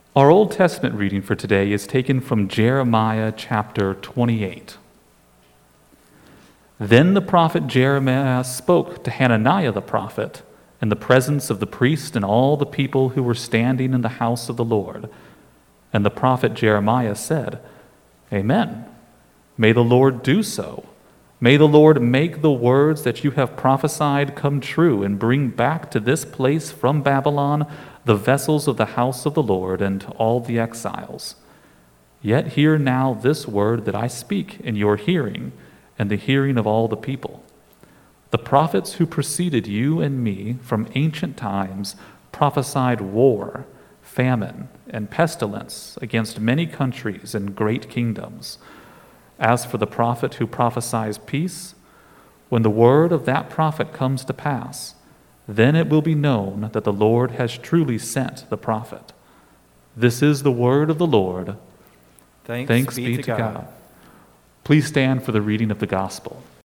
Our Old Testament reading for today is taken from Jeremiah chapter 28. Then the prophet Jeremiah spoke to Hananiah the prophet in the presence of the priest and all the people who were standing in the house of the Lord. And the prophet Jeremiah said, Amen. May the Lord do so. May the Lord make the words that you have prophesied come true and bring back to this place from Babylon the vessels of the house of the Lord and all the exiles. Yet hear now this word that I speak in your hearing and the hearing of all the people. The prophets who preceded you and me from ancient times prophesied war, famine, and pestilence against many countries and great kingdoms. As for the prophet who prophesies peace, when the word of that prophet comes to pass, then it will be known that the Lord has truly sent the prophet. This is the word of the Lord. Thanks be to God. Please stand for the reading of the gospel.